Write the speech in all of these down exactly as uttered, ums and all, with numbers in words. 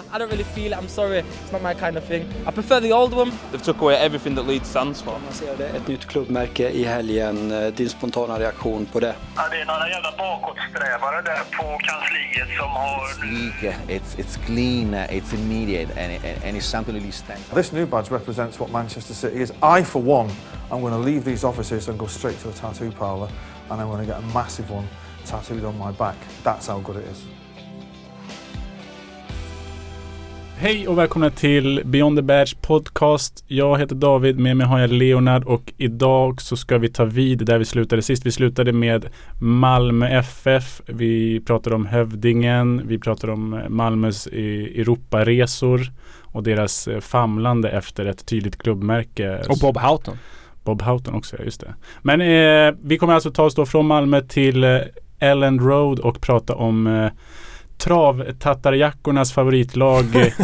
I don't really feel it. I'm sorry, it's not my kind of thing. I prefer the old one. They've took away everything that Leeds stands for. Man ser det, ett nytt klubbmärke i helgen. Din spontana reaktion på det? Ja, det är några jävla bakåtsträvare där på kansliet som har... It's, it's clean, it's immediate, and, it, and it's something that Leeds stands for. This new badge represents what Manchester City is. I, for one, I'm going to leave these offices and go straight to a tattoo parlour, and I'm going to get a massive one tattooed on my back. That's how good it is. Hej och välkomna till Beyond the Badge podcast. Jag heter David, med mig har jag Leonard och idag så ska vi ta vid där vi slutade sist. Vi slutade med Malmö F F. Vi pratade om Hövdingen, vi pratade om Malmös Europaresor och deras famlande efter ett tydligt klubbmärke. Och Bob Houghton. Bob Houghton också, just det. Men eh, vi kommer alltså ta oss då från Malmö till eh, Elland Road och prata om eh, trav-tattarjackornas favoritlag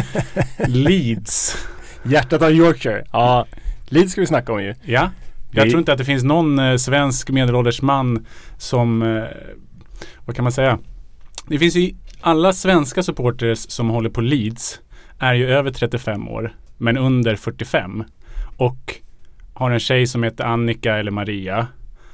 Leeds. Hjärtat av Yorkshire. Ja, Leeds ska vi snacka om ju. Ja, jag det... tror inte att det finns någon eh, svensk medelålders man som, eh, vad kan man säga? Det finns ju alla svenska supporters som håller på Leeds är ju över trettiofem år, men under fyrtiofem. Och har en tjej som heter Annika eller Maria.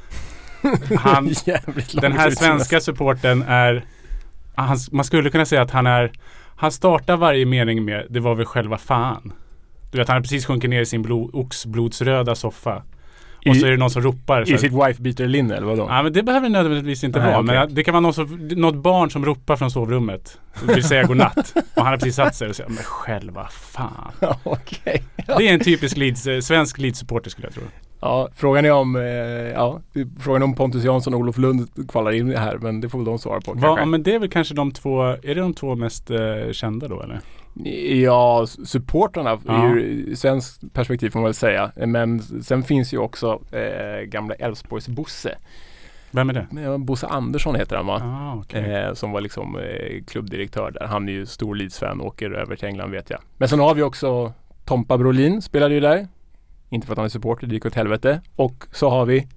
Han, den här svenska supporten är... Han, man skulle kunna säga att han är han startar varje mening med det var väl själva fan. Du vet, han har precis sjunkit ner i sin blod, oxblodsröda soffa. Och I, så är det någon som ropar. I sitt wife-beater-linne eller vadå? Ja, men det behöver nödvändigtvis inte Nej, vara. Okay. Men det kan vara någon, som, något barn som ropar från sovrummet och vill säga godnatt. Och han har precis satt sig och säger, men själva fan. Okay. Ja. Det är en typisk Leeds, svensk Leeds-supporter skulle jag tro. Ja, frågan är om eh, ja, frågan om Pontus Jansson och Olof Lund kvalar in här, men det får väl de svara på. Va, ja, men det är väl kanske de två, är det de två mest eh, kända då eller? Ja, supporterna ja. Ur svensk perspektiv får man väl säga. Men sen finns ju också eh, gamla Elfsborgs Bosse. Vem är det? Bosse Andersson heter han va? Ah, okay. eh, som var liksom eh, klubbdirektör där. Han är ju stor Leeds-fan och åker över till England vet jag. Men sen har vi också Tompa Brolin, spelade ju där. Inte för att han är supporter, det gick åt helvete. Och så har vi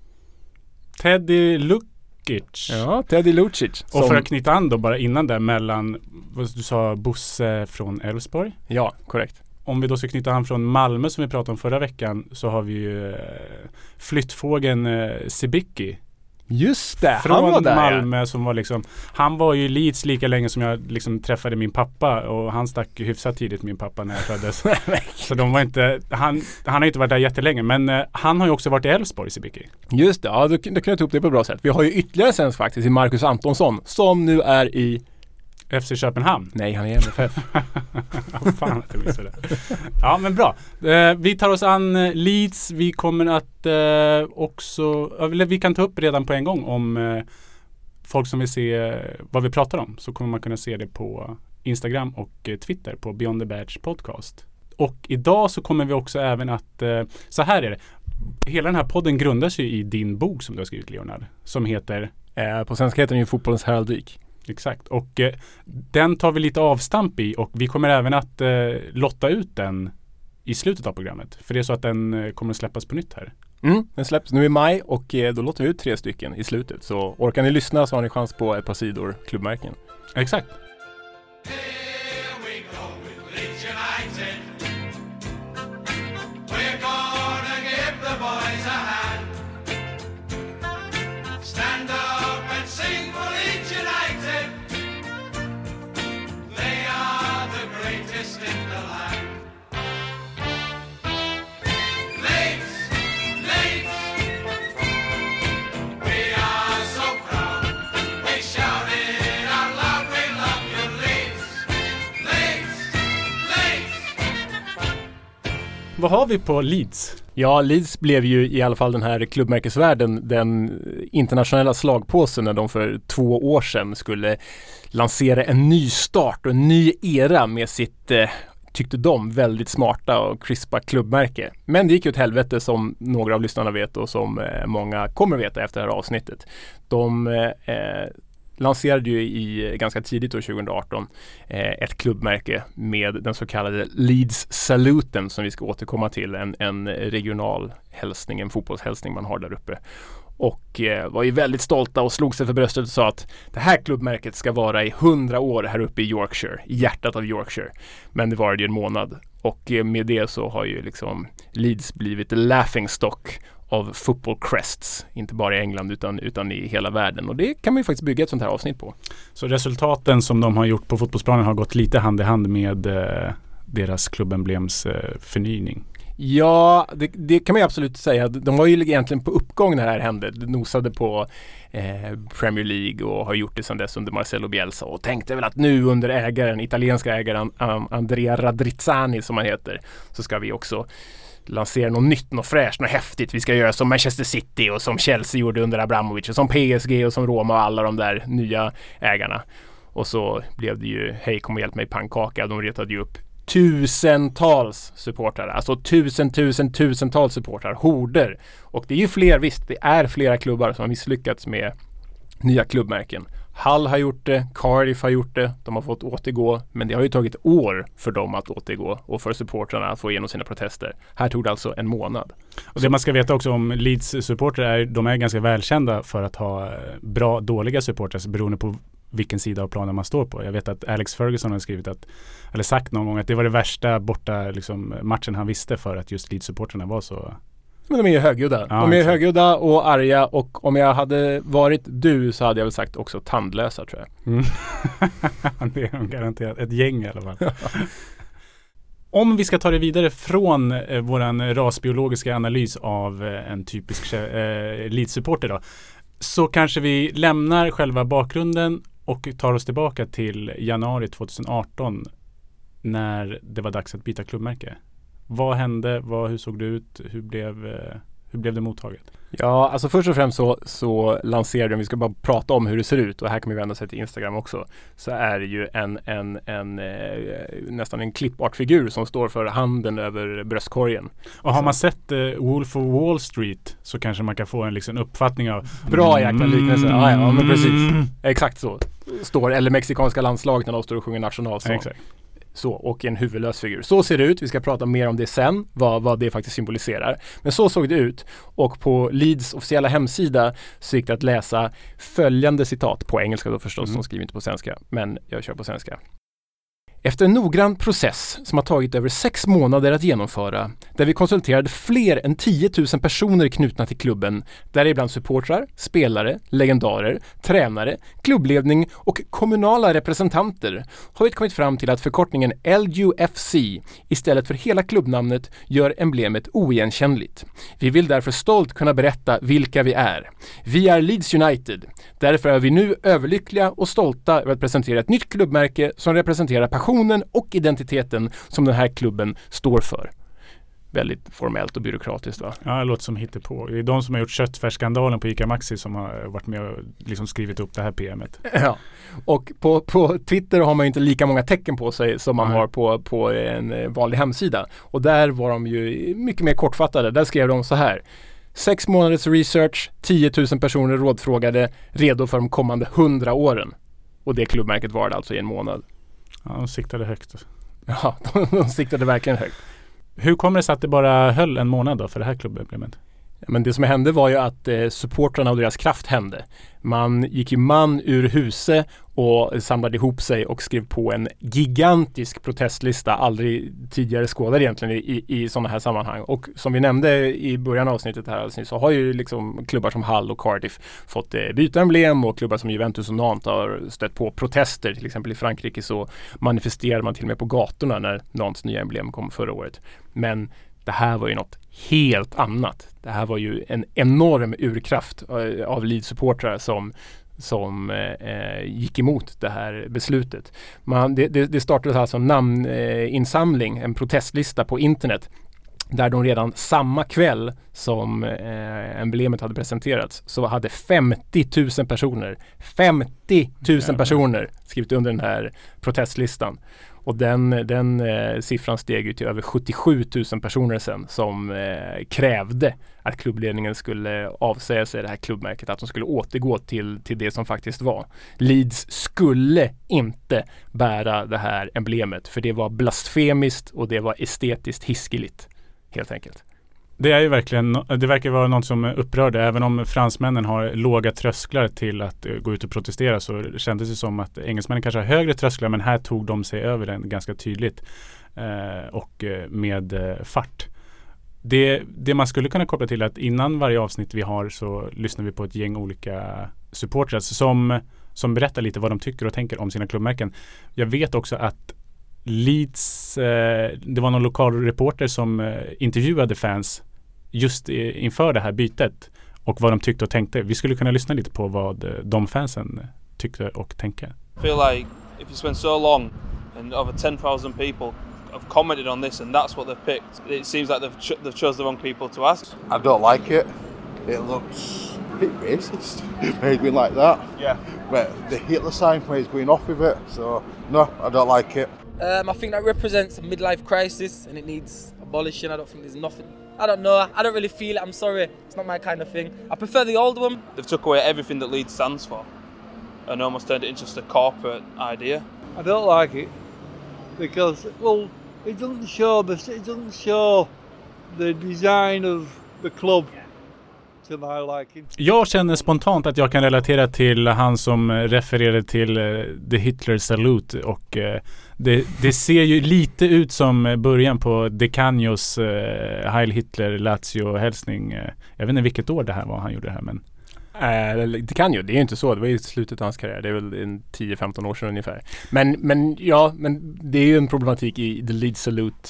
Teddy Lukic. Ja, Teddy Lukic. Och för att knyta an då bara innan där mellan, vad du sa, Bosse från Elfsborg. Ja, korrekt. Om vi då ska knyta an från Malmö som vi pratade om förra veckan så har vi ju eh, flyttfågeln eh, Sibicki. Just det, från han var där, Malmö ja. Som var liksom, han var ju Leeds lika länge som jag liksom träffade min pappa och han stack hyfsat tidigt min pappa när jag föddes. Så de var inte, han, han har inte varit där jättelänge, men eh, han har ju också varit i Elfsborg, Sibicki. Just det, ja, då, då kan jag ta upp det på ett bra sätt. Vi har ju ytterligare sens faktiskt i Marcus Antonsson som nu är i F C Köpenhamn. Nej, han är i M F F. Vad fan att jag visste det. Ja, men bra. Eh, vi tar oss an eh, Leeds. Vi kommer att eh, också, eller vi kan ta upp redan på en gång om eh, folk som vill se eh, vad vi pratar om. Så kommer man kunna se det på Instagram och eh, Twitter på Beyond the Badge podcast. Och idag så kommer vi också även att, eh, så här är det. Hela den här podden grundar sig i din bok som du har skrivit, Leonard. Som heter? Eh, på svenska heter den ju Fotbollens heraldik. Exakt, och eh, den tar vi lite avstamp i och vi kommer även att eh, lotta ut den i slutet av programmet. För det är så att den eh, kommer att släppas på nytt här. Mm, den släpps nu i maj och eh, då lottar vi ut tre stycken i slutet. Så orkar ni lyssna så har ni chans på ett par sidor klubbmärken. Exakt. Vad har vi på Leeds? Ja, Leeds blev ju i alla fall den här klubbmärkesvärlden den internationella slagpåsen när de för två år sedan skulle lansera en ny start och en ny era med sitt, eh, tyckte de, väldigt smarta och crispa klubbmärke. Men det gick ju åt helvete som några av lyssnarna vet och som eh, många kommer veta efter det här avsnittet. De eh, lanserade ju i ganska tidigt då tjugo arton eh, ett klubbmärke med den så kallade Leeds Saluten som vi ska återkomma till, en, en regional hälsning, en fotbollshälsning man har där uppe. och eh, var ju väldigt stolta och slog sig för bröstet och sa att det här klubbmärket ska vara i hundra år här uppe i Yorkshire, i hjärtat av Yorkshire. Men det var ju en månad och eh, med det så har ju liksom Leeds blivit laughingstock av football crests, inte bara i England utan, utan i hela världen, och det kan man ju faktiskt bygga ett sånt här avsnitt på. Så resultaten som de har gjort på fotbollsplanen har gått lite hand i hand med eh, deras klubbemblems eh, förnyning? Ja, det, det kan man ju absolut säga. De var ju egentligen på uppgång när det här hände. De nosade på eh, Premier League och har gjort det sedan dess under Marcelo Bielsa och tänkte väl att nu under ägaren, italienska ägaren um, Andrea Radrizzani som han heter, så ska vi också lansera något nytt, något fräscht, något häftigt. Vi ska göra som Manchester City och som Chelsea gjorde under Abramovich och som P S G och som Roma och alla de där nya ägarna. Och så blev det ju, hej kom och hjälp mig pannkaka. De retade ju upp tusentals supportrar, alltså tusen, tusen, tusentals supportrar, horder. Och det är ju fler, visst, det är flera klubbar som har misslyckats med nya klubbmärken. Hull har gjort det, Cardiff har gjort det, de har fått återgå, men det har ju tagit år för dem att återgå och för supportrarna att få igenom sina protester. Här tog det alltså en månad. Och det man ska veta också om Leeds supportrar är, de är ganska välkända för att ha bra, dåliga supportrar beroende på vilken sida av planen man står på. Jag vet att Alex Ferguson har skrivit att, eller sagt någon gång att det var det värsta borta liksom, matchen han visste för att just Leeds-supporterna var så... Men de är ju högljudda. Ja, de är exakt. högljudda och arga, och om jag hade varit du så hade jag väl sagt också tandlösa, tror jag. Mm. Det är de garanterat. Ett gäng i alla fall. Om vi ska ta det vidare från eh, våran rasbiologiska analys av eh, en typisk eh, Leeds-supporter då, så kanske vi lämnar själva bakgrunden och tar oss tillbaka till januari tjugoarton när det var dags att byta klubbmärke. Vad hände? Vad, hur såg det ut? Hur blev, eh, hur blev det mottaget? Ja, alltså först och främst så, så lanserade vi, ska bara prata om hur det ser ut, och här kan vi vända sig till Instagram också, så är det ju en, en, en eh, nästan en klippartfigur som står för handen över bröstkorgen. Och har man sett eh, Wolf of Wall Street så kanske man kan få en liksom, uppfattning av... Bra jäkla liknelse. Ja, ja, men precis. Exakt så. Står, eller mexikanska landslaget när de står och sjunger nationalsång. Ja, exakt. Så, och en huvudlös figur. Så ser det ut. Vi ska prata mer om det sen, vad, vad det faktiskt symboliserar. Men så såg det ut. Och på Leeds officiella hemsida så gick det att läsa följande citat, på engelska då förstås, mm. som skriver inte på svenska, men jag kör på svenska. Efter en noggrann process som har tagit över sex månader att genomföra, där vi konsulterade fler än tio tusen personer knutna till klubben, däribland supportrar, spelare, legendarer, tränare, klubbledning och kommunala representanter, har vi kommit fram till att förkortningen L U F C istället för hela klubbnamnet gör emblemet oigenkännligt. Vi vill därför stolt kunna berätta vilka vi är. Vi är Leeds United. Därför är vi nu överlyckliga och stolta över att presentera ett nytt klubbmärke som representerar passion och identiteten som den här klubben står för. Väldigt formellt och byråkratiskt, va? Ja, det låter som hittepå. Det är de som har gjort köttfärsskandalen på ICA Maxi som har varit med och liksom skrivit upp det här P M:et. Ja, och på, på Twitter har man ju inte lika många tecken på sig som man Nej. har på, på en vanlig hemsida. Och där var de ju mycket mer kortfattade. Där skrev de så här: Sex månaders research, tio tusen personer rådfrågade, redo för de kommande hundra åren. Och det klubbmärket var det alltså i en månad. Ja, de siktade högt. Ja, de, de siktade verkligen högt. Hur kommer det sig att det bara höll en månad då för det här klubbemblemet? Men det som hände var ju att eh, supportrarna och deras kraft hände. Man gick ju man ur huset och samlade ihop sig och skrev på en gigantisk protestlista, aldrig tidigare skådad egentligen i, i, i sådana här sammanhang. Och som vi nämnde i början av avsnittet här så har ju liksom klubbar som Hull och Cardiff fått eh, byta emblem, och klubbar som Juventus och Nantes har stött på protester. Till exempel i Frankrike så manifesterade man till och med på gatorna när Nantes nya emblem kom förra året. Men det här var ju något helt annat. Det här var ju en enorm urkraft uh, av Leeds-supportrar som, som uh, gick emot det här beslutet. Man, det, det, det startade alltså en namninsamling, uh, en protestlista på internet, där de redan samma kväll som eh, emblemet hade presenterats så hade femtio tusen personer femtio tusen personer skrivit under den här protestlistan. Och den, den eh, siffran steg ju till över sjuttiosju tusen personer sen som eh, krävde att klubbledningen skulle avsäga sig det här klubbmärket, att de skulle återgå till, till det som faktiskt var. Leeds skulle inte bära det här emblemet, för det var blasfemiskt och det var estetiskt hiskeligt, helt enkelt. Det är ju verkligen, det verkar vara något som upprörde. Även om fransmännen har låga trösklar till att gå ut och protestera, så kändes det som att engelsmännen kanske har högre trösklar, men här tog de sig över den ganska tydligt eh, och med eh, fart. Det, det man skulle kunna koppla till är att innan varje avsnitt vi har så lyssnar vi på ett gäng olika supporters som, som berättar lite vad de tycker och tänker om sina klubbmärken. Jag vet också att Leeds, eh, det var någon lokal reporter som eh, intervjuade fans just i, inför det här bytet och vad de tyckte och tänkte. Vi skulle kunna lyssna lite på vad eh, de fansen tyckte och tänkte. I feel like if you spend so long and over ten thousand people have commented on this and that's what they've picked, it seems like they've, ch- they've chose the wrong people to ask. I don't like it. It looks a bit racist. Made me like that. Yeah. But the Hitler sign where he's going off with it. So no, I don't like it. Um, I think that represents a midlife crisis and it needs abolishing. I don't think there's nothing. I don't know. I don't really feel it. I'm sorry. It's not my kind of thing. I prefer the old one. They've took away everything that Leeds stands for and almost turned it into just a corporate idea. I don't like it because, well, it doesn't show the it doesn't show the design of the club to my liking. Jag känner spontant att jag kan relatera till han som refererade till uh, The Hitler Salute och uh, det, det ser ju lite ut som början på De Cagnos uh, Heil Hitler Lazio hälsning. Uh, jag vet inte vilket år det här var han gjorde det här, men Äh, det kan ju, det är ju inte så. Det var ju slutet av hans karriär. Det är väl en tio femton år sedan ungefär. Men, men ja, men det är ju en problematik i The Leeds Salute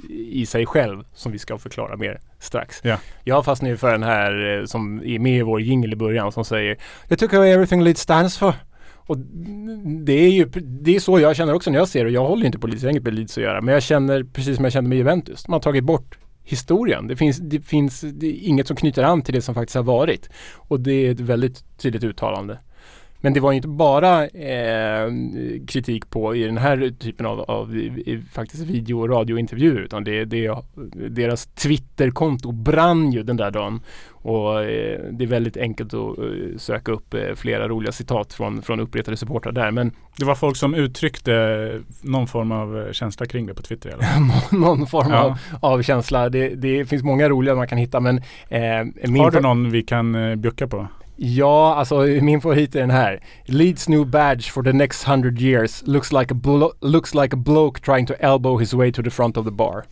i sig själv som vi ska förklara mer strax. Ja. Jag har fastnat för den här som är med i vår jingle i början som säger jag tycker everything Leeds stands for. Och det är ju det är så jag känner också när jag ser det. Jag håller inte på Leeds, jag har inget med Leeds att göra. Men jag känner precis som jag kände med Juventus. Man har tagit bort historien. Det finns, det finns det är inget som knyter an till det som faktiskt har varit. Och det är ett väldigt tydligt uttalande. Men det var ju inte bara eh, kritik på i den här typen av, av i, i, faktiskt video- och radiointervjuer, utan det, det, deras Twitterkonto brann ju den där dagen. Och eh, det är väldigt enkelt att eh, söka upp eh, flera roliga citat från, från uppretade supportrar där. Men det var folk som uttryckte någon form av känsla kring det på Twitter eller? någon form ja. av, av känsla. Det, det finns många roliga man kan hitta. Men, eh, min har du någon vi kan eh, bjucka på? Ja, alltså min favorit är den här. Leeds new badge for the next hundred years looks like a blo- looks like a bloke trying to elbow his way to the front of the bar.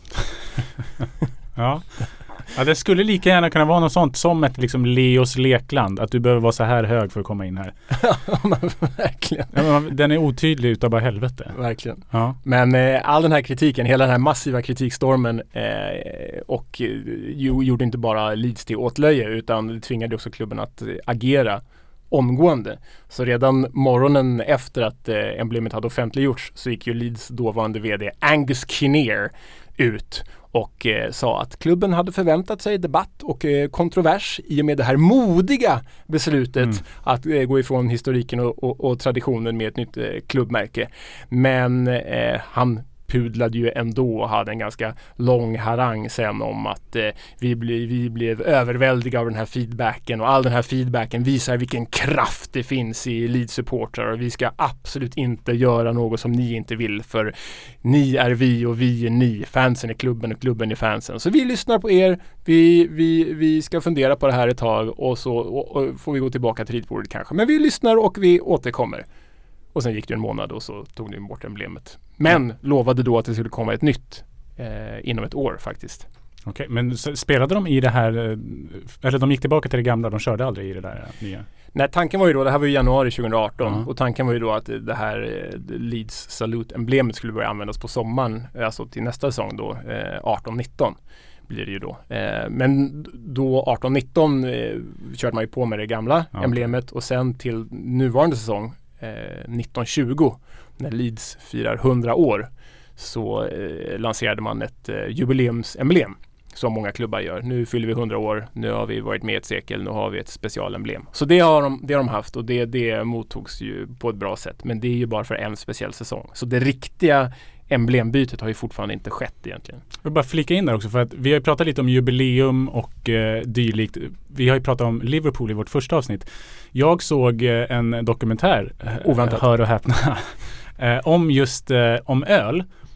ja. ja, det skulle lika gärna kunna vara något sånt som ett liksom Leos lekland. Att du behöver vara så här hög för att komma in här. Ja, men verkligen. Ja, men den är otydlig utav bara helvete. Verkligen. Ja. Men eh, all den här kritiken, hela den här massiva kritikstormen eh, och eh, ju, gjorde inte bara Leeds till åtlöje utan tvingade också klubben att eh, agera omgående. Så redan morgonen efter att eh, emblemet hade offentliggjorts så gick ju Leeds dåvarande vd Angus Kinnear ut och eh, sa att klubben hade förväntat sig debatt och eh, kontrovers i och med det här modiga beslutet mm. att eh, gå ifrån historiken och, och, och traditionen med ett nytt eh, klubbmärke. Men eh, han pudlade ju ändå och hade en ganska lång harang sen om att eh, vi, ble, vi blev överväldigade av den här feedbacken och all den här feedbacken visar vilken kraft det finns i Leeds-supportrar och vi ska absolut inte göra något som ni inte vill för ni är vi och vi är ni. Fansen är klubben och klubben är fansen. Så vi lyssnar på er, vi, vi, vi ska fundera på det här ett tag och så och, och får vi gå tillbaka till ritbordet kanske. Men vi lyssnar och vi återkommer. Och sen gick det en månad och så tog de bort emblemet. Men mm. lovade då att det skulle komma ett nytt eh, inom ett år faktiskt. Okej, okay, men spelade de i det här, eller de gick tillbaka till det gamla, de körde aldrig i det där nya? Nej, tanken var ju då, det här var ju januari tjugoarton mm. och tanken var ju då att det här Leeds Salute-emblemet skulle börja användas på sommaren, alltså till nästa säsong då, eh, arton nitton. Blir det ju då. Eh, men då arton nitton eh, körde man ju på med det gamla ja. emblemet och sen till nuvarande säsong Eh, nitton tjugo när Leeds firar hundra år så eh, lanserade man ett eh, jubileumsemblem som många klubbar gör. Nu fyller vi hundra år, nu har vi varit med ett sekel, nu har vi ett specialemblem. Så det har de, det har de haft och det, det mottogs ju på ett bra sätt. Men det är ju bara för en speciell säsong. Så det riktiga emblembytet har ju fortfarande inte skett egentligen. Jag vill bara flika in där också för att vi har ju pratat lite om jubileum och eh, dylikt. Vi har ju pratat om Liverpool i vårt första avsnitt. Jag såg eh, en dokumentär, oväntat, hör och häpna, eh, om just eh, om öl.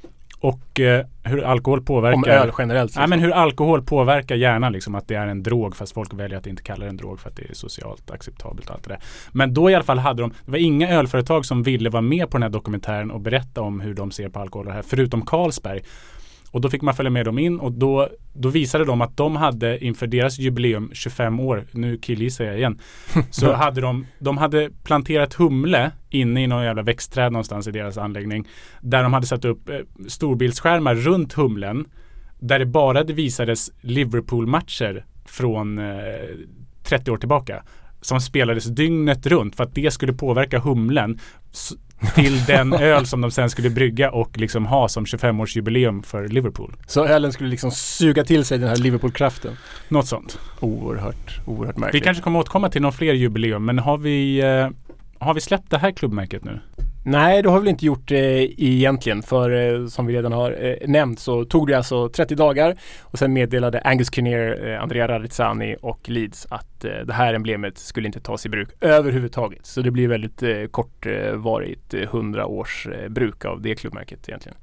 och eh, hur alkohol påverkar... Om öl generellt. Liksom. Ja, men hur alkohol påverkar hjärnan, liksom, att det är en drog fast folk väljer att inte kalla det en drog för att det är socialt acceptabelt och allt det där. Men då i alla fall hade de, det var inga ölföretag som ville vara med på den här dokumentären och berätta om hur de ser på alkohol och här, förutom Carlsberg. Och då fick man följa med dem in och då, då visade de att de hade inför deras jubileum tjugofem år, nu killgissar jag igen, så hade de, de hade planterat humle inne i någon jävla växtträd någonstans i deras anläggning, där de hade satt upp eh, storbildsskärmar runt humlen där det bara det visades Liverpool-matcher från eh, trettio år tillbaka som spelades dygnet runt för att det skulle påverka humlen s- till den öl som de sen skulle brygga och liksom ha som tjugofem-årsjubileum för Liverpool. Så ölen skulle liksom suga till sig den här Liverpool-kraften? Något sånt. Oerhört, oerhört märkligt. Vi kanske kommer återkomma till någon fler jubileum, men har vi, eh, har vi släppt det här klubbmärket nu? Nej, det har vi väl inte gjort eh, egentligen, för eh, som vi redan har eh, nämnt så tog det alltså trettio dagar och sen meddelade Angus Kinnear, eh, Andrea Radizzani och Leeds att eh, det här emblemet skulle inte tas i bruk överhuvudtaget. Så det blir väldigt eh, kortvarigt, eh, hundra års eh, bruk av det klubbmärket egentligen.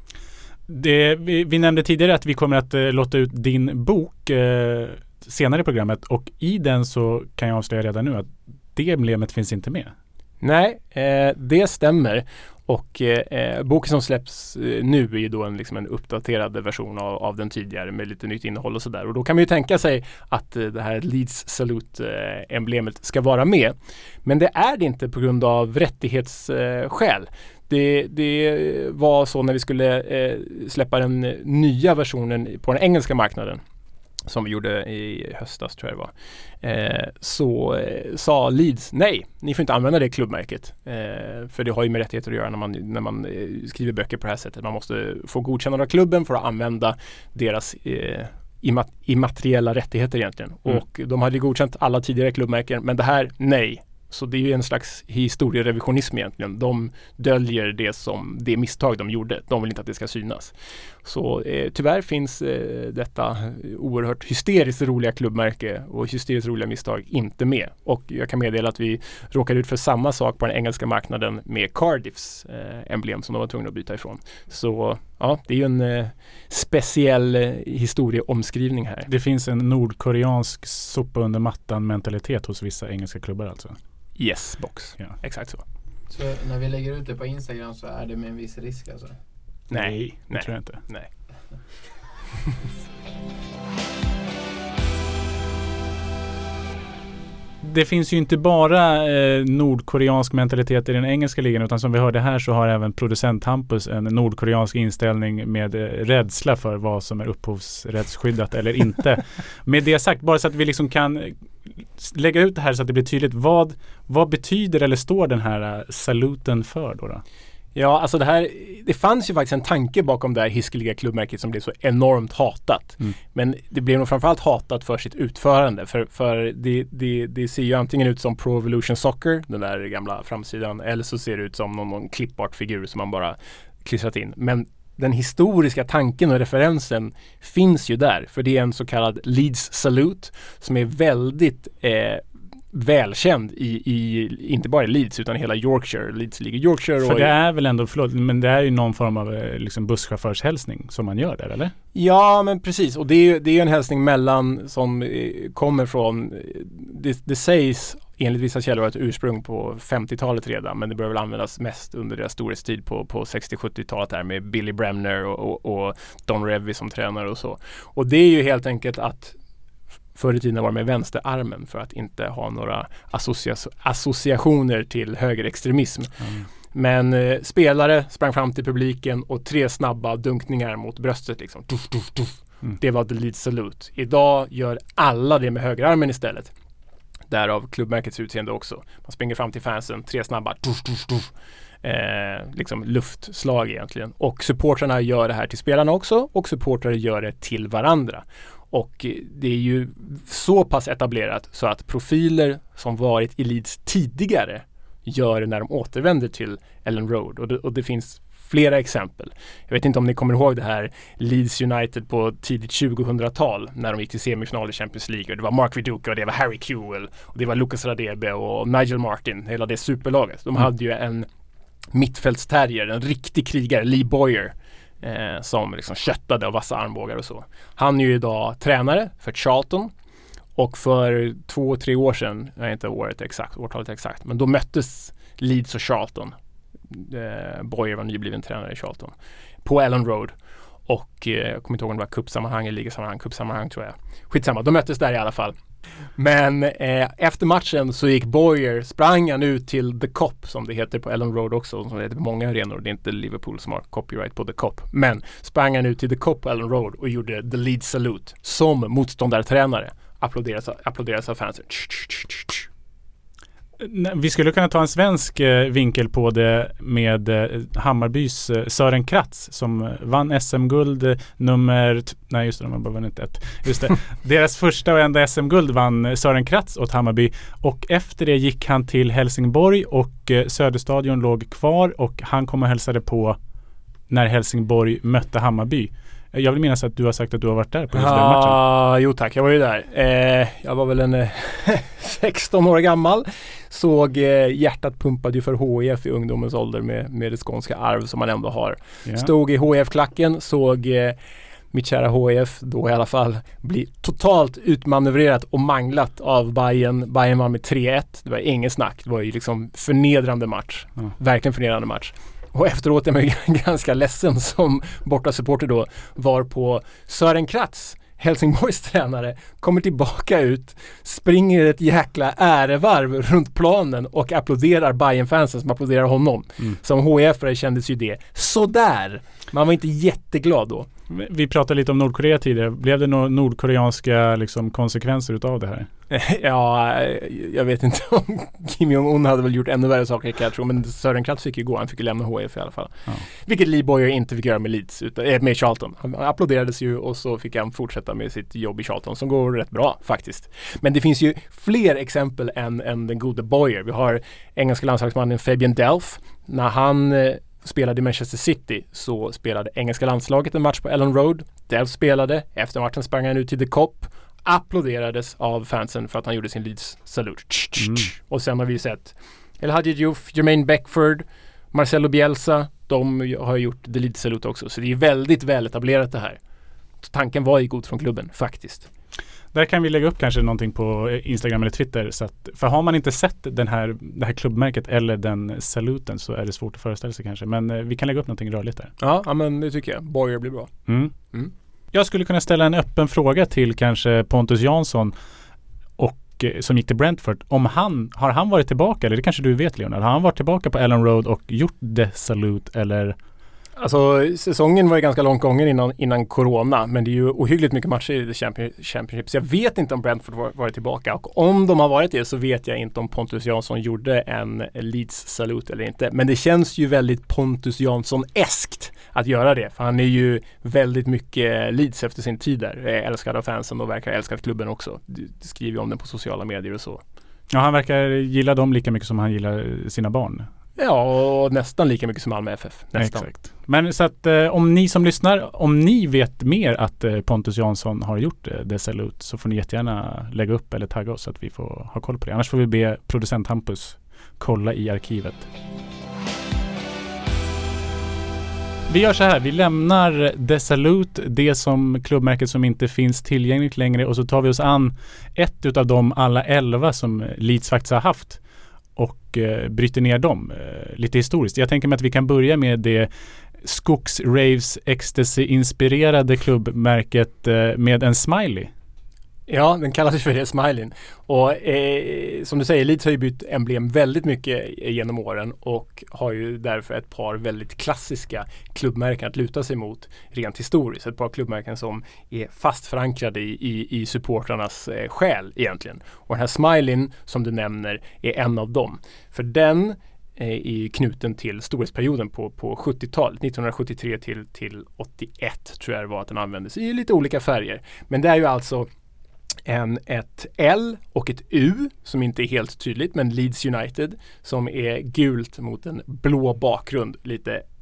Det, vi, vi nämnde tidigare att vi kommer att eh, låta ut din bok eh, senare i programmet och i den så kan jag avslöja redan nu att det emblemet finns inte med. Nej, eh, det stämmer. Och eh, boken som släpps eh, nu är ju då en, liksom en uppdaterad version av, av den tidigare med lite nytt innehåll och sådär. Och då kan man ju tänka sig att eh, det här Leeds Salute-emblemet eh, ska vara med. Men det är det inte på grund av rättighetsskäl. Eh, det, det var så när vi skulle eh, släppa den nya versionen på den engelska marknaden, som vi gjorde i höstas tror jag det var, eh, så eh, sa Leeds, nej, ni får inte använda det klubbmärket. Eh, för det har ju med rättigheter att göra när man, när man eh, skriver böcker på det här sättet. Man måste få godkännande av klubben för att använda deras eh, immat- immateriella rättigheter egentligen. Mm. Och de hade godkänt alla tidigare klubbmärken, men det här, nej. Så det är ju en slags historierevisionism egentligen. De döljer det som det misstag de gjorde. De vill inte att det ska synas. Så eh, tyvärr finns eh, detta oerhört hysteriskt roliga klubbmärke och hysteriskt roliga misstag inte med. Och jag kan meddela att vi råkade ut för samma sak på den engelska marknaden med Cardiffs eh, emblem som de var tvungna att byta ifrån. Så ja, det är ju en eh, speciell eh, historieomskrivning här. Det finns en nordkoreansk sopa under mattan mentalitet hos vissa engelska klubbar alltså. Yes, box. Ja. Exakt så. Så när vi lägger ut det på Instagram så är det med en viss risk alltså? Nej, det nej. tror jag inte. Nej. Det finns ju inte bara eh, nordkoreansk mentalitet i den engelska ligan, utan som vi hörde här så har även producent Hampus en nordkoreansk inställning med eh, rädsla för vad som är upphovsrättsskyddat eller inte. Med det sagt, bara så att vi liksom kan lägga ut det här så att det blir tydligt, vad, vad betyder eller står den här uh, saluten för då, då? Ja, alltså det här, det fanns ju faktiskt en tanke bakom det här hiskeliga klubbmärket som blev så enormt hatat. Mm. Men det blev nog framförallt hatat för sitt utförande. För, för det, det, det ser ju antingen ut som Pro Evolution Soccer, den där gamla framsidan, eller så ser det ut som någon, någon klippart-figur som man bara klistrat in. Men den historiska tanken och referensen finns ju där. För det är en så kallad Leeds Salute som är väldigt eh, välkänd i, i, inte bara i Leeds utan hela Yorkshire. Leeds ligger i Yorkshire. För och det är väl ändå, förlåt, men det är ju någon form av liksom busschaufförshälsning som man gör där, eller? Ja, men precis. Och det är ju det är en hälsning mellan som eh, kommer från, det, det sägs enligt vissa källor ett ursprung på femtiotalet redan, men det börjar väl användas mest under deras storhetstid på, på sextio-sjuttiotalet där med Billy Bremner och, och, och Don Revy som tränare och så. Och det är ju helt enkelt att förr i tiden var med vänsterarmen för att inte ha några associa- associationer till högerextremism. Mm. Men eh, spelare sprang fram till publiken och tre snabba dunkningar mot bröstet liksom. Tuff, tuff, tuff. Mm. Det var the Leeds Salute. Idag gör alla det med högerarmen istället. Därav klubbmärkets utseende också. Man springer fram till fansen, tre snabba tuff, tuff, tuff. Eh, liksom luftslag egentligen. Och supportrarna gör det här till spelarna också och supportrare gör det till varandra. Och det är ju så pass etablerat så att profiler som varit i Leeds tidigare gör det när de återvänder till Ellen Road. Och det, och det finns flera exempel. Jag vet inte om ni kommer ihåg det här Leeds United på tidigt tjugohundratal när de gick till semifinal i Champions League. Och det var Mark Viduka och det var Harry Kewell och det var Lucas Radebe och Nigel Martin, hela det superlaget. De mm. hade ju en mittfältsterrier, en riktig krigare, Lee Boyer. eh, som liksom köttade av vassa armbågar och så. Han är ju idag tränare för Charlton. Och för två, tre år sedan, jag är inte året exakt, årtalet exakt, men då möttes Leeds och Charlton. Eh, Boyer var nybliven tränare i Charlton. På Ellen Road. Och eh, jag kommer inte ihåg om det var cupsammanhang eller ligasammanhang, cupsammanhang tror jag. Skitsamma, de möttes där i alla fall. Men eh, efter matchen så gick Boyer, sprang han ut till The Cop som det heter på Ellen Road också, som det heter på många arenor. Det är inte Liverpool som har copyright på The Cop. Men sprang han ut till The Cop på Ellen Road och gjorde The Leeds Salute som motståndartränare. Applåderas, applåderas av fansen. Vi skulle kunna ta en svensk eh, vinkel på det med eh, Hammarbys eh, Sören Kratz som vann S M-guld eh, nummer... T- nej just det, de har bara vunnit ett. Just det. Deras första och enda S M-guld vann Sören Kratz åt Hammarby. Och efter det gick han till Helsingborg och eh, Söderstadion låg kvar och han kom och hälsade på när Helsingborg mötte Hammarby. Jag vill minnas att du har sagt att du har varit där på just den matchen. Ja, jo tack, jag var ju där. Eh, jag var väl en eh, sexton år gammal. Såg eh, hjärtat pumpade ju för H I F i ungdomens ålder med, med det skånska arv som man ändå har. Ja. Stod i H I F-klacken, såg eh, mitt kära H I F då i alla fall bli totalt utmanövrerat och manglat av Bayern. Bayern var med tre ett. Det var ingen snack. Det var ju liksom förnedrande match. Ja. Verkligen förnedrande match. Och efteråt är man ganska ledsen som borta supporter då var på Sören Kratz, Helsingborgs tränare, kommer tillbaka ut, springer ett jäkla ärevarv runt planen och applåderar Bayern-fansen som applåderar honom. Mm. Som H I F-are kändes ju det sådär. Man var inte jätteglad då. Vi pratade lite om Nordkorea tidigare. Blev det några nordkoreanska liksom, konsekvenser utav det här? Ja, jag vet inte om Kim Jong-Un hade väl gjort ännu värre saker kan jag tro. Men Sören Kratz fick ju gå. Han fick ju lämna H I F i alla fall. Ja. Vilket Lee Boyer inte fick göra med Leeds, utan, äh, med Charlton. Han applåderades ju och så fick han fortsätta med sitt jobb i Charlton som går rätt bra faktiskt. Men det finns ju fler exempel än, än den gode Boyer. Vi har engelska landslagsmannen Fabian Delph. När han eh, spelade i Manchester City så spelade engelska landslaget en match på Ellen Road. Delph spelade. Efter matchen sprang han ut till The Cop. Applåderades av fansen för att han gjorde sin Leeds Salute. Mm. Och sen har vi sett El Hadji Diouf, Jermaine Beckford, Marcelo Bielsa. De har gjort The Leeds Salute också. Så det är väldigt väl etablerat det här. Tanken var ju god från klubben, faktiskt. Där kan vi lägga upp kanske någonting på Instagram eller Twitter. Så att, för har man inte sett den här, det här klubbmärket eller den saluten så är det svårt att föreställa sig kanske. Men eh, vi kan lägga upp någonting rörligt där. Ja, ja men det tycker jag. Boyer blir bra. Mm. Mm. Jag skulle kunna ställa en öppen fråga till kanske Pontus Jansson och, eh, som gick till Brentford. Om han, har han varit tillbaka, eller det kanske du vet Leonard, har han varit tillbaka på Ellen Road och gjort det salute eller... Alltså säsongen var ju ganska långt gången innan, innan corona, men det är ju ohyggligt mycket matcher i The Championship, så jag vet inte om Brentford var, varit tillbaka, och om de har varit det så vet jag inte om Pontus Jansson gjorde en Leeds salut eller inte, men det känns ju väldigt Pontus Jansson-eskt att göra det, för han är ju väldigt mycket Leeds efter sin tid där, älskad av fansen och verkar älska klubben också, du skriver om den på sociala medier och så. Ja, han verkar gilla dem lika mycket som han gillar sina barn. Ja, och nästan lika mycket som Malmö F F. Nästan. Exakt. Men så att eh, om ni som lyssnar, om ni vet mer att eh, Pontus Jansson har gjort eh, det salut, så får ni jättegärna lägga upp eller tagga oss så att vi får ha koll på det. Annars får vi be producent Hampus kolla i arkivet. Vi gör så här, vi lämnar The Salute, det som klubbmärket som inte finns tillgängligt längre, och så tar vi oss an ett utav de alla elva som Leeds faktiskt har haft och eh, bryter ner dem eh, lite historiskt. Jag tänker mig att vi kan börja med det Skogsraves Ecstasy-inspirerade klubbmärket eh, med en smiley. Ja, den kallas för det, smileyn. Och eh, som du säger, Leeds har ju bytt emblem väldigt mycket genom åren och har ju därför ett par väldigt klassiska klubbmärken att luta sig mot rent historiskt. Ett par klubbmärken som är fast förankrade i, i, i supportrarnas eh, själ egentligen. Och den här smileyn som du nämner är en av dem. För den är knuten till storhetsperioden på, på sjuttiotalet, nittonhundrasjuttiotre till, till åttioett tror jag det var att den användes i lite olika färger. Men det är ju alltså en, ett L och ett U som inte är helt tydligt, men Leeds United som är gult mot en blå bakgrund, lite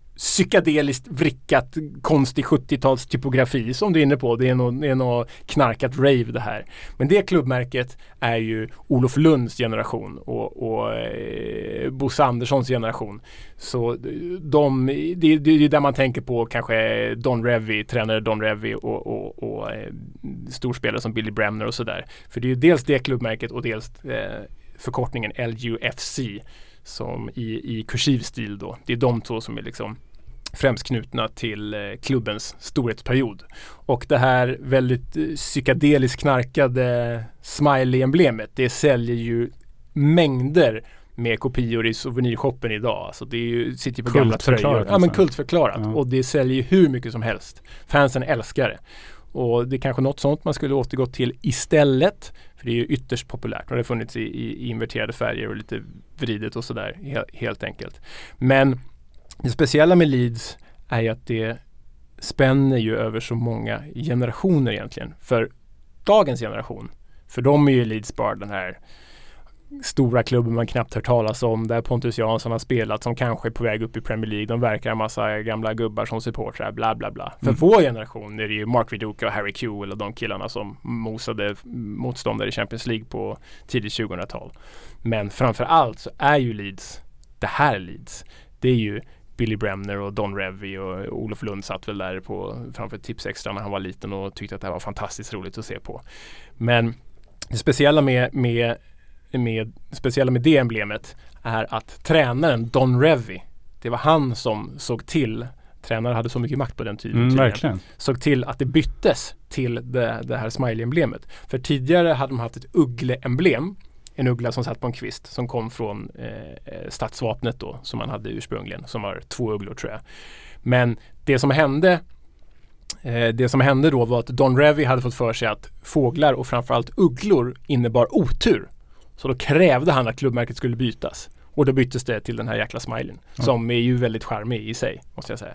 psykedeliskt vrickat konstig sjuttio-tals typografi som du är inne på. Det är något, det är något knarkat rave det här. Men det klubbmärket är ju Olof Lunds generation och, och eh, Bosse Anderssons generation. Så de, det, det är där man tänker på kanske Don Revy, tränare Don Revy och, och, och eh, storspelare som Billy Bremner och sådär. För det är ju dels det klubbmärket och dels eh, förkortningen L U F C som i, i kursiv stil då. Det är de två som är liksom främst knutna till eh, klubbens storhetsperiod. Och det här väldigt eh, psykedeliskt knarkade smiley-emblemet, det säljer ju mängder med kopior i souvenirshoppen idag. Alltså det är ju, sitter på gamla tröjor. Ja, men kultförklarat. Ja. Och det säljer ju hur mycket som helst. Fansen älskar det. Och det är kanske något sånt man skulle återgå till istället. För det är ju ytterst populärt. Och det har funnits i, i, i inverterade färger och lite vridet och sådär. He- helt enkelt. Men det speciella med Leeds är ju att det spänner ju över så många generationer egentligen. För dagens generation, för de är ju Leeds bara den här stora klubben man knappt hört talas om, där Pontus Jansson har spelat, som kanske är på väg upp i Premier League. De verkar en massa gamla gubbar som supportrar, bla bla bla. Mm. För vår generation är det ju Mark Viduka och Harry Kewell och de killarna som mosade motståndare i Champions League på tidigt tjugohundratal. Men framför allt så är ju Leeds, det här Leeds, det är ju Billy Bremner och Don Revy och Olof Lund satt väl där på framför Tips Extra när han var liten och tyckte att det här var fantastiskt roligt att se på. Men det speciella med, med, med, speciella med det emblemet är att tränaren Don Revy, det var han som såg till, tränare hade så mycket makt på den tiden, mm, tiden verkligen. såg till att det byttes till det, det här smiley-emblemet. För tidigare hade de haft ett uggleemblem, en uggla som satt på en kvist som kom från eh, stadsvapnet då, som man hade ursprungligen, som var två ugglor tror jag. Men det som hände eh, det som hände då var att Don Revy hade fått för sig att fåglar och framförallt ugglor innebar otur. Så då krävde han att klubbmärket skulle bytas. Och då byttes det till den här jäkla smileyn, mm. som är ju väldigt charmig i sig, måste jag säga.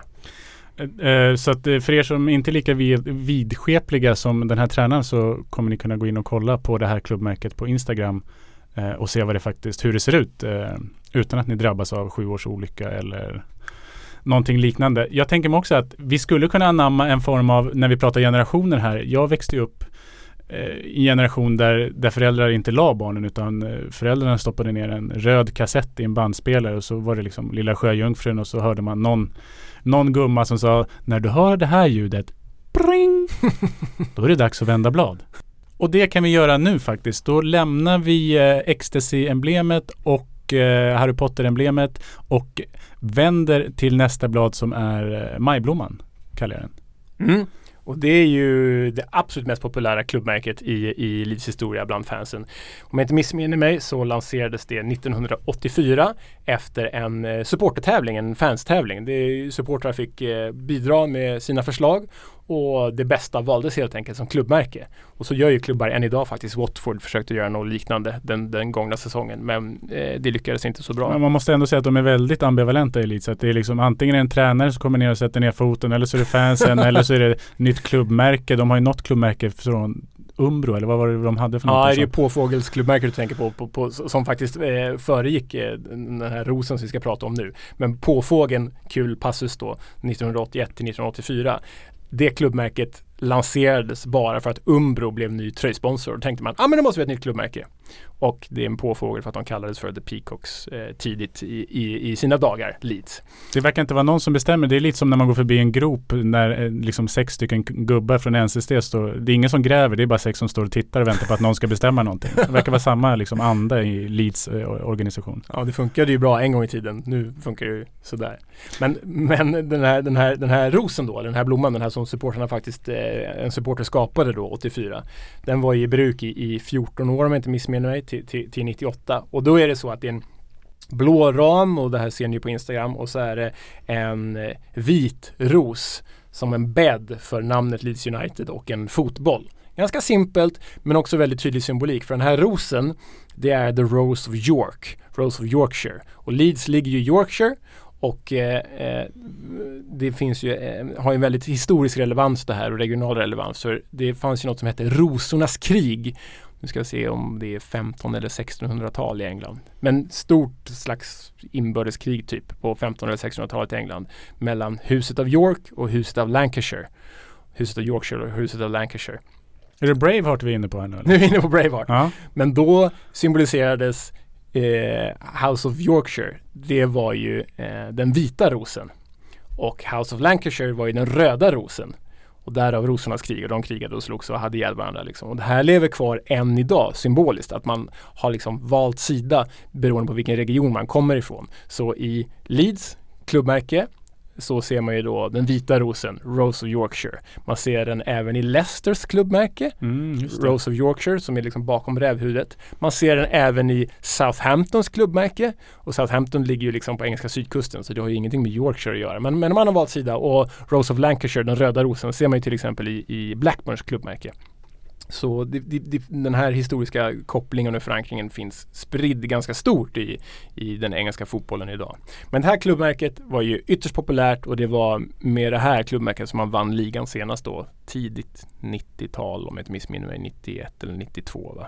Uh, så att för er som inte är lika vid, vidskepliga som den här tränaren, så kommer ni kunna gå in och kolla på det här klubbmärket på Instagram uh, och se vad det faktiskt, hur det ser ut uh, utan att ni drabbas av sju års olycka eller någonting liknande. Jag tänker mig också att vi skulle kunna anamma en form av, när vi pratar generationer här, jag växte upp uh, i en generation där, där föräldrar inte la barnen, utan uh, föräldrarna stoppade ner en röd kassett i en bandspelare och så var det liksom Lilla Sjöjungfrun och så hörde man någon Någon gumma som sa, när du hör det här ljudet, pring, då är det dags att vända blad. Och det kan vi göra nu faktiskt. Då lämnar vi eh, Ecstasy-emblemet och eh, Harry Potter-emblemet och vänder till nästa blad som är eh, Majblomman, kallar jag den. Mm. Och det är ju det absolut mest populära klubbmärket i, i Leeds historia bland fansen. Om jag inte missminner mig så lanserades det nittonhundraåttiofyra efter en eh, supportertävling, en fanstävling. Det, supportrar fick eh, bidra med sina förslag och det bästa valdes helt enkelt som klubbmärke. Och så gör ju klubbar än idag faktiskt. Watford försökte göra något liknande den, den gångna säsongen, men eh, det lyckades inte så bra. Men man måste ändå säga att de är väldigt ambivalenta i Leeds. Att det är liksom antingen en tränare som kommer ner och sätter ner foten, eller så är det fansen, eller så är det nytt klubbmärke. De har ju något klubbmärke från Umbro, eller vad var det de hade för något? Ja, det är ju Påfågels klubbmärke du tänker på, på, på som faktiskt eh, föregick eh, den här rosen som vi ska prata om nu. Men Påfågeln, kul passus då, nittonhundraåttioett till nittonhundraåttiofyra. Det klubbmärket lanserades bara för att Umbro blev ny tröjsponsor. Då tänkte man, ja ah, men det måste vara ett nytt klubbmärke. Och det är en påfågel för att de kallades för The Peacocks eh, tidigt i, i, i sina dagar, Leeds. Det verkar inte vara någon som bestämmer. Det är lite som när man går förbi en grop när eh, liksom sex stycken gubbar från N C S T står. Det är ingen som gräver, det är bara sex som står och tittar och väntar på att någon ska bestämma någonting. Det verkar vara samma liksom, anda i Leeds eh, organisation. Ja, det funkade ju bra en gång i tiden. Nu funkar det ju sådär. Men, men den, här, den, här, den här rosen då, den här blomman, den här som supporterna faktiskt, eh, en supporter skapade då, åttiofyra. Den var i bruk i, i fjorton år om jag inte missminner mig. Till, till, till nittioåtta. Och då är det så att det är en blå ram, och det här ser ni på Instagram, och så är det en eh, vit ros som en bädd för namnet Leeds United och en fotboll. Ganska simpelt, men också väldigt tydlig symbolik, för den här rosen, det är the Rose of York, Rose of Yorkshire, och Leeds ligger ju i Yorkshire. Och eh, det finns ju, eh, har en väldigt historisk relevans det här, och regional relevans. För det fanns ju något som hette Rosornas krig nu ska jag se om det är femton eller sextonhundratal i England. Men stort slags inbördeskrig typ på femton eller sextonhundratalet i England mellan huset av York och huset av Lancashire. Huset av Yorkshire och huset av Lancashire. Är det Braveheart vi är inne på här nu? Eller? Nu är vi inne på Braveheart. Ja. Men då symboliserades eh, House of Yorkshire. Det var ju eh, den vita rosen. Och House of Lancashire var ju den röda rosen. Och därav rosornas krig. Och de krigade och slogs och hade ihjäl varandra. Liksom. Och det här lever kvar än idag symboliskt. Att man har liksom valt sida beroende på vilken region man kommer ifrån. Så i Leeds klubbmärke så ser man ju då den vita rosen, Rose of Yorkshire. Man ser den även i Leicesters klubbmärke, mm, Rose of Yorkshire, som är liksom bakom rävhuvudet. Man ser den även i Southamptons klubbmärke. Och Southampton ligger ju liksom på engelska sydkusten, så det har ju ingenting med Yorkshire att göra. Men, men man har valt sida. Och Rose of Lancashire, den röda rosen, ser man ju till exempel i, i Blackburns klubbmärke. Så det, det, det, den här historiska kopplingen och förankringen finns spridd ganska stort i, i den engelska fotbollen idag. Men det här klubbmärket var ju ytterst populärt, och det var med det här klubbmärket som man vann ligan senast då, tidigt nittiotal, om jag inte missminner mig, nittioett eller nittiotvå va.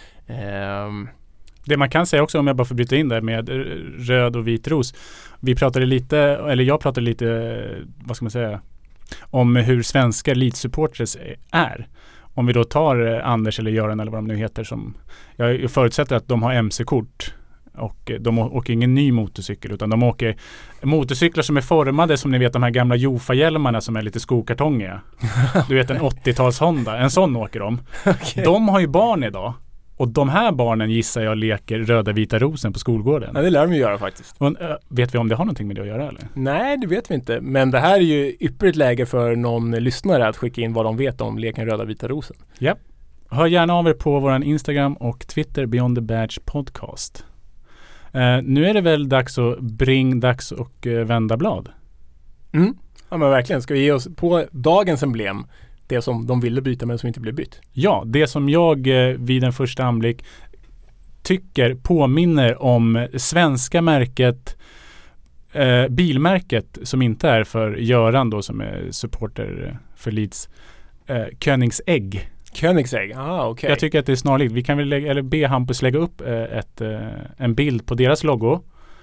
Um, Det man kan säga också, om jag bara får bryta in där med röd och vit ros. Vi pratade lite, eller jag pratade lite, vad ska man säga, om hur svenska Leeds-supporters är. Om vi då tar eh, Anders eller Göran eller vad de nu heter, som jag, jag förutsätter att de har M C-kort och eh, de å- åker ingen ny motorcykel, utan de åker motorcyklar som är formade som ni vet, de här gamla Jofa-hjälmarna som är lite skokartongiga. Du vet, en åttio-tals Honda, en sån åker de. Okay. De har ju barn idag. Och de här barnen gissar jag leker röda vita rosen på skolgården. Ja, det lär de ju göra faktiskt. Och, äh, vet vi om det har någonting med det att göra eller? Nej, det vet vi inte. Men det här är ju ypperligt läge för någon lyssnare att skicka in vad de vet om leken röda vita rosen. Ja. Hör gärna av er på våran Instagram och Twitter, Beyond the Badge Podcast. Uh, nu är det väl dags att bring, dags och uh, vända blad. Mm. Ja, men verkligen. Ska vi ge oss på dagens emblem? Det som de ville byta men som inte blev bytt. Ja, det som jag eh, vid en första anblick tycker påminner om svenska märket, eh, bilmärket som inte är för Göran då, som är supporter för Leeds, eh, Koenigsegg. Koenigsegg, ah okej. Okay. Jag tycker att det är snarligt. Vi kan väl lägga, eller be Hampus lägga upp eh, ett, eh, en bild på deras logo.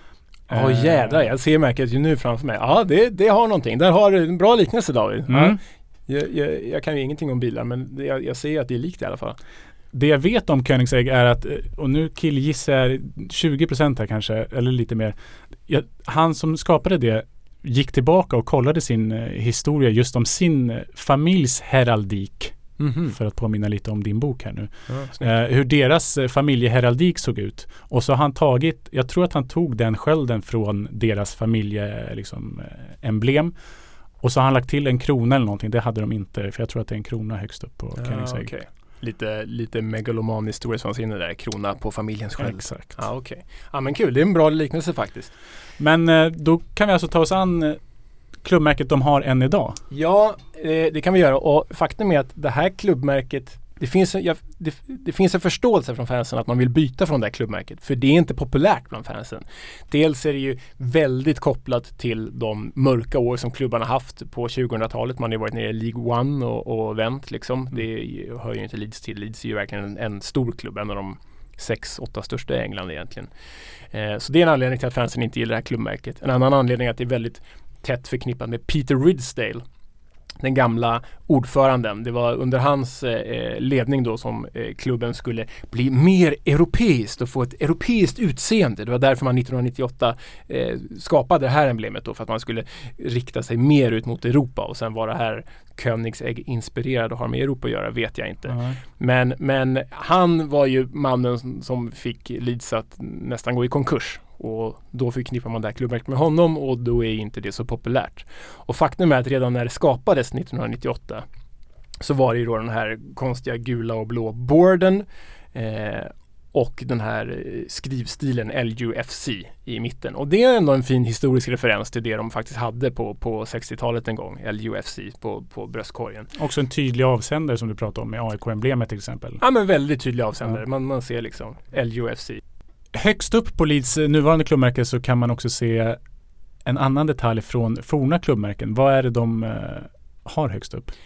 Ja oh, jädrar, jag ser märket ju nu framför mig. Ja, det, det har någonting. Där har du en bra liknelse, David. Mm. Ja. Jag, jag, jag kan ju ingenting om bilar, men det, jag, jag ser att det är likt i alla fall. Det jag vet om Koenigsegg är att, och nu killgissar jag tjugo procent här kanske, eller lite mer. Jag, han som skapade det gick tillbaka och kollade sin eh, historia just om sin eh, familjs heraldik. Mm-hmm. För att påminna lite om din bok här nu. Ja, eh, hur deras eh, familjeheraldik såg ut. Och så har han tagit, jag tror att han tog den skölden från deras familje liksom, eh, emblem. Och så har han lagt till en krona eller någonting. Det hade de inte, för jag tror att det är en krona högst upp på ja, Koenigsegg. Okay. Lite, lite megaloman historia som inne där. Krona på familjens sköld. Exakt. Ja, okej. Okay. Ja, men kul. Det är en bra liknelse faktiskt. Men eh, då kan vi alltså ta oss an eh, klubbmärket de har än idag. Ja, eh, det kan vi göra. Och faktum är att det här klubbmärket, det finns, ja, det, det finns en förståelse från fansen att man vill byta från det här klubbmärket. För det är inte populärt bland fansen. Dels är det ju väldigt kopplat till de mörka år som klubbarna haft på tjugohundratalet. Man har ju varit nere i League One och, och vänt liksom. Det hör ju inte Leeds till. Leeds är ju verkligen en, en stor klubb. En av de sex, åtta största i England egentligen. Eh, så det är en anledning till att fansen inte gillar det här klubbmärket. En annan anledning är att det är väldigt tätt förknippat med Peter Ridsdale, den gamla ordföranden. Det var under hans eh, ledning då som eh, klubben skulle bli mer europeiskt och få ett europeiskt utseende. Det var därför man nittonhundranittioåtta eh, skapade det här emblemet då, för att man skulle rikta sig mer ut mot Europa. Och sen var det här Koenigsegg inspirerad och har med Europa att göra, vet jag inte. Mm. Men, men han var ju mannen som fick Leeds att nästan gå i konkurs. Och då förknippar man det här klubbmärket med honom, och då är inte det så populärt. Och faktum är att redan när det skapades nittonhundranittioåtta så var det ju då den här konstiga gula och blå boarden eh, och den här skrivstilen L U F C i mitten. Och det är ändå en fin historisk referens till det de faktiskt hade på, på sextiotalet en gång, L U F C på, på bröstkorgen. Också en tydlig avsändare som du pratade om med A I K-emblemet till exempel. Ja, men väldigt tydlig avsändare. Ja. Man, man ser liksom L U F C. Högst upp på Leeds nuvarande klubbmärke så kan man också se en annan detalj från forna klubbmärken. Vad är det de uh, har högst upp?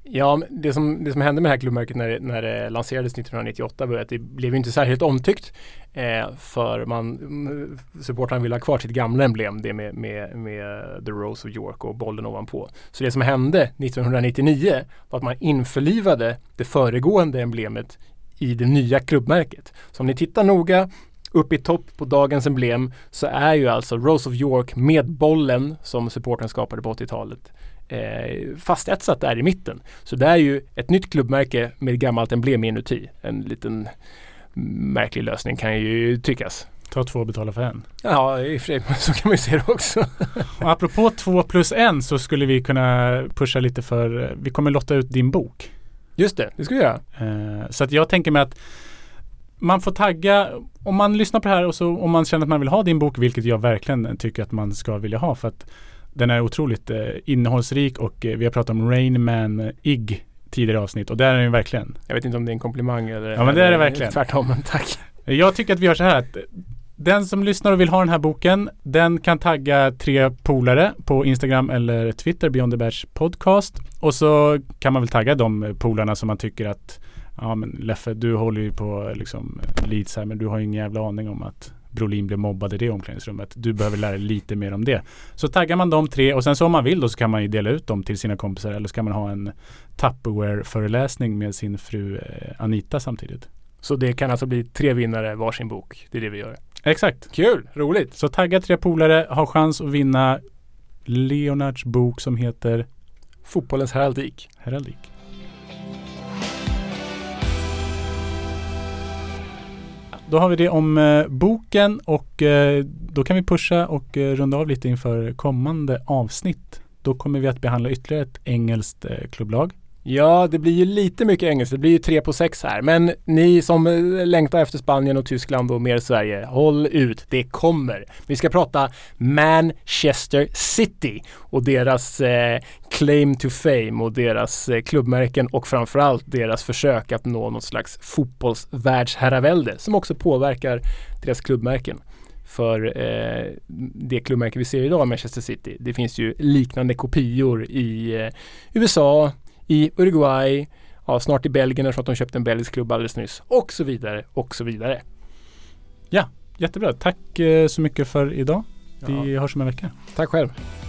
Ja, det som, det som hände med det här klubbmärket när, när det lanserades nittonhundranittioåtta var att det blev ju inte särskilt omtyckt eh, för man, supportrarna ville ha kvar sitt gamla emblem, det med, med, med The Rose of York och bollen ovanpå. Så det som hände nittonhundranittionio var att man införlivade det föregående emblemet i det nya klubbmärket. Så om ni tittar noga upp i topp på dagens emblem så är ju alltså Rose of York med bollen som supporten skapade på åttiotalet eh, fastetsat där i mitten. Så det är ju ett nytt klubbmärke med gammalt emblem inuti. En liten märklig lösning kan ju tyckas. Ta två och betala för en. Ja, i och för sig, så kan man ju se det också. Och apropå två plus en så skulle vi kunna pusha lite för, vi kommer lotta ut din bok. Just det, det ska vi göra. Eh, så att jag tänker mig att man får tagga, om man lyssnar på det här och så om man känner att man vill ha din bok, vilket jag verkligen tycker att man ska vilja ha för att den är otroligt eh, innehållsrik och eh, vi har pratat om Rain Man Ig tidigare avsnitt och där är den verkligen. Jag vet inte om det är en komplimang eller... Ja, men det är det verkligen. Tvärtom, men tack. Jag tycker att vi gör så här att den som lyssnar och vill ha den här boken, den kan tagga tre polare på Instagram eller Twitter, Beyond the Badge Podcast. Och så kan man väl tagga de polarna som man tycker att ja men Leffe, du håller ju på liksom Leeds här, men du har ju ingen jävla aning om att Brolin blev mobbad i det omklädningsrummet. Du behöver lära dig lite mer om det. Så taggar man de tre och sen så om man vill då så kan man ju dela ut dem till sina kompisar eller så kan man ha en Tupperware-föreläsning med sin fru eh, Anita samtidigt. Så det kan alltså bli tre vinnare varsin bok. Det är det vi gör. Exakt. Kul, roligt. Så tagga tre polare, har chans att vinna Leonards bok som heter Fotbollens heraldik. Heraldik. Då har vi det om eh, boken och eh, då kan vi pusha och eh, runda av lite inför kommande avsnitt. Då kommer vi att behandla ytterligare ett engelskt eh, klubblag. Ja, det blir ju lite mycket engelskt. Det blir ju tre på sex här. Men ni som längtar efter Spanien och Tyskland och mer Sverige, håll ut. Det kommer. Vi ska prata Manchester City och deras eh, claim to fame och deras eh, klubbmärken och framförallt deras försök att nå något slags fotbollsvärldsherravälde som också påverkar deras klubbmärken. För eh, det klubbmärke vi ser idag, Manchester City, det finns ju liknande kopior i eh, U S A, i Uruguay, ja, snart i Belgien eftersom att de köpte en belgisk klubb alldeles nyss och så vidare och så vidare. Ja, jättebra. Tack eh, så mycket för idag. Vi ja. hörs om en vecka. Tack själv.